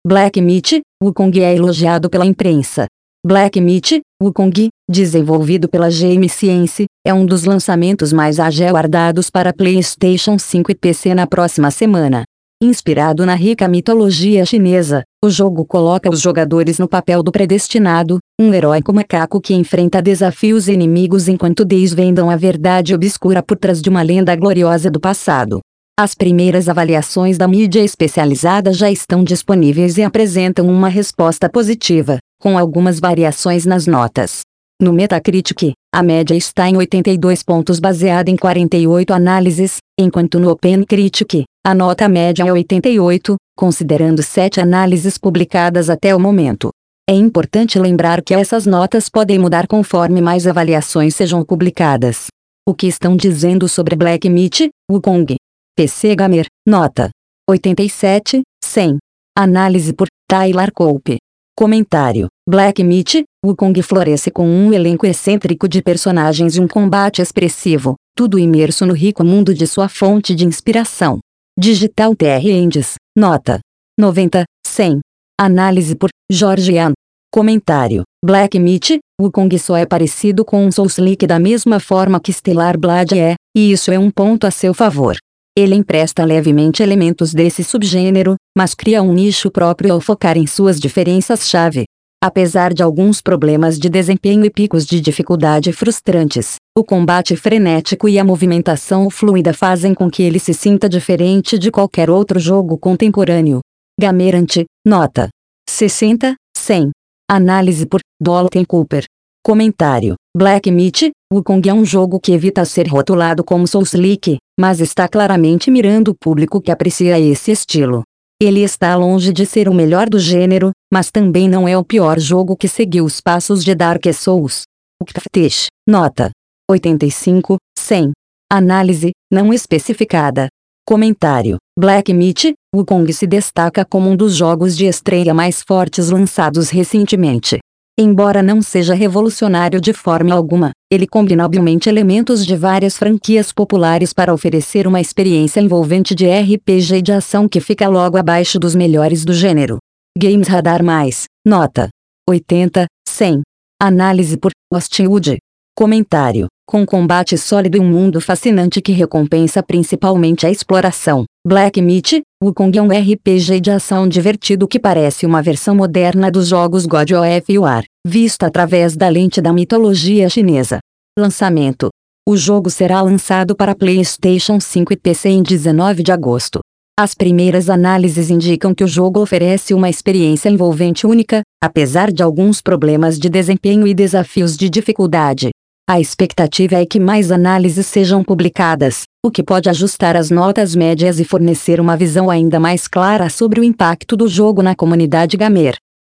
Black Myth: Wukong é elogiado pela imprensa. Black Myth: Wukong, desenvolvido pela Game Science, é um dos lançamentos mais aguardados para PlayStation 5 e PC na próxima semana. Inspirado na rica mitologia chinesa, o jogo coloca os jogadores no papel do predestinado, um heróico macaco que enfrenta desafios e inimigos enquanto desvendam a verdade obscura por trás de uma lenda gloriosa do passado. As primeiras avaliações da mídia especializada já estão disponíveis e apresentam uma resposta positiva, com algumas variações nas notas. No Metacritic, a média está em 82 pontos baseada em 48 análises, enquanto no OpenCritic, a nota média é 88, considerando 7 análises publicadas até o momento. É importante lembrar que essas notas podem mudar conforme mais avaliações sejam publicadas. O que estão dizendo sobre Black Myth: Wukong? PC Gamer, nota 87, 100. Análise por Tyler Cope. Comentário: Black Myth: Wukong floresce com um elenco excêntrico de personagens e um combate expressivo, tudo imerso no rico mundo de sua fonte de inspiração. Digital TR Endes, nota 90, 100. Análise por Jorge Ian. Comentário: Black Myth: Wukong só é parecido com um Souls-like da mesma forma que Stellar Blade é, e isso é um ponto a seu favor. Ele empresta levemente elementos desse subgênero, mas cria um nicho próprio ao focar em suas diferenças-chave. Apesar de alguns problemas de desempenho e picos de dificuldade frustrantes, o combate frenético e a movimentação fluida fazem com que ele se sinta diferente de qualquer outro jogo contemporâneo. Gamerant, nota 60, 100. Análise por Dalton Cooper. Comentário: Black Myth: Wukong é um jogo que evita ser rotulado como Souls-like, mas está claramente mirando o público que aprecia esse estilo. Ele está longe de ser o melhor do gênero, mas também não é o pior jogo que seguiu os passos de Dark Souls. Uktaftish, nota 85, 100. Análise, não especificada. Comentário: Black Myth: Wukong se destaca como um dos jogos de estreia mais fortes lançados recentemente. Embora não seja revolucionário de forma alguma, ele combina habilmente elementos de várias franquias populares para oferecer uma experiência envolvente de RPG de ação que fica logo abaixo dos melhores do gênero. Games Radar+, nota 80, 100. Análise por Hostwood. Comentário: com combate sólido e um mundo fascinante que recompensa principalmente a exploração, Black Myth: Wukong é um RPG de ação divertido que parece uma versão moderna dos jogos God of War, vista através da lente da mitologia chinesa. Lançamento: o jogo será lançado para PlayStation 5 e PC em 19 de agosto. As primeiras análises indicam que o jogo oferece uma experiência envolvente única, apesar de alguns problemas de desempenho e desafios de dificuldade. A expectativa é que mais análises sejam publicadas, o que pode ajustar as notas médias e fornecer uma visão ainda mais clara sobre o impacto do jogo na comunidade gamer.